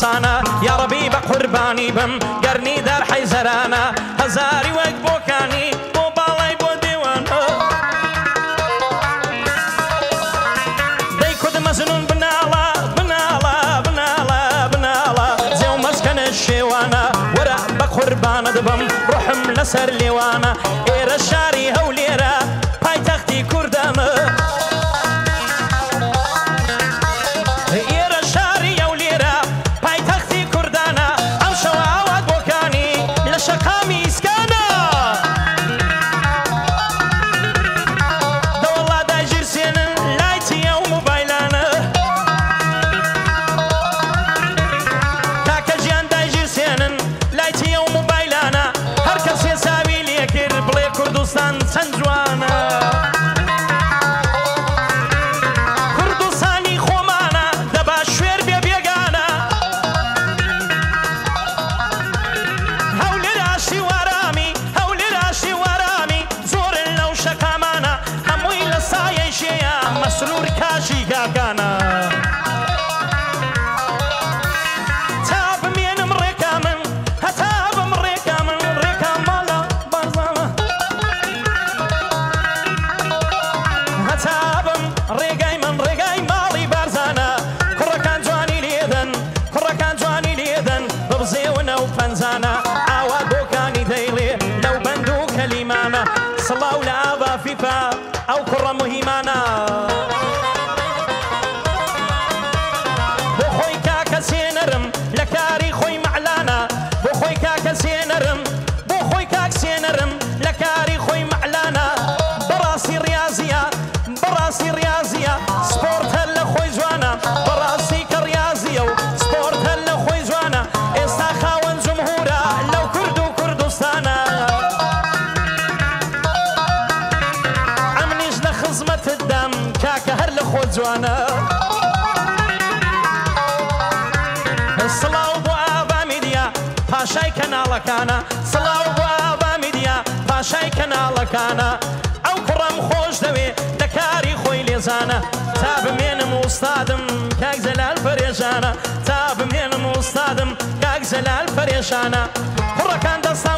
ئاسانە یاڕەبی بە قوربانی بم گەرنی دار حەیزەرانە هەزاری وەک بۆکانی بۆ باڵای بۆ دێوانە دەی کورد مەزنون بناڵە بناڵە بناڵە بناڵە جێو مەسکەنە شێوانە وەرە بە قوربانە دەبم ڕۆحم لەسەر لێوانە ئێرە شاری هەولێرە پایتەختی کوردانە مسرور کاشی گاکانە تا بمێنم ڕێکا من هەتا بم ڕێکا من ڕێکا ماڵە بارزانە هەتا بم ڕێگای من ڕێگای ماڵی بارزانە کوڕەکان جوانی لێدەن کوڕەکان جوانی لێدەن ببزێونە و پەنجانە ئاوا بۆکانی دەیڵێ لەو بەند و کەلیمانە سڵاو لە ئاوا فیفا ئەو کوڕە موهیمانە سێنەرم لە کاری خۆی مەعلانە بۆ خۆی کاکە سێنەرم بۆ خۆی کاک سێنەرم لە کاری خۆی مەعلانە بەڕاستی ڕاضیە بەڕاستی ڕاضیە سپۆرت هەر لە خۆی جوانە بەڕاستی کە ڕاضیە و سپۆرت هەر لە خۆی جوانە ئێستا خاوەن جمهورە لەو کورد و کوردستانە ئەمنیش لە خزمەتت دەم کاکە هەر لە خۆت جوانە سڵاو بۆ ئاوا میدیا پاشای کەناڵەکانە سڵاو بۆ ئاوا میدیا پاشای کەناڵەکانە ئەو کوڕەم خۆش دەوێ لە کاری خۆی لێزانە تا بمێنم ئوستادم کاک جەلال پەرێژانە تا بمێنم ئوستادم کاک جەلال پەرێشانە کوڕەکان دەستا